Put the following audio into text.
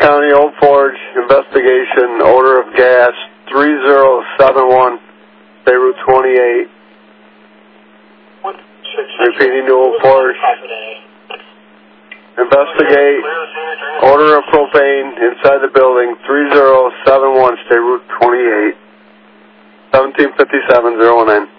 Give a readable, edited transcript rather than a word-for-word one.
County, Old Forge, investigation, odor of gas, 3071, State Route 28. Repeating to Old Forge. Investigate, odor of propane inside the building, 3071, State Route 28. 1757-019.